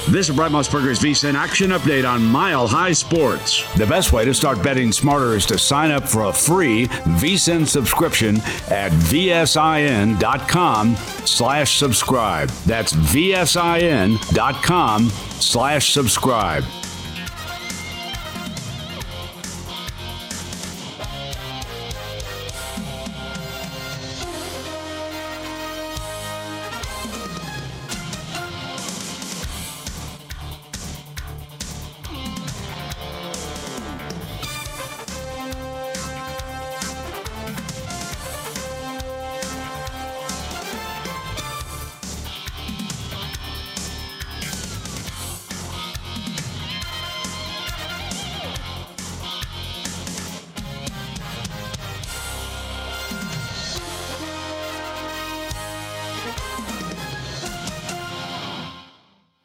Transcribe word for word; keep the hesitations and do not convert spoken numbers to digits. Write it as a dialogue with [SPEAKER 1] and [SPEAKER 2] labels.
[SPEAKER 1] This is Brett Musburger's VSiN Action Update on Mile High Sports.
[SPEAKER 2] The best way to start betting smarter is to sign up for a free VSiN subscription at vsin.com slash subscribe. That's vsin.com slash subscribe.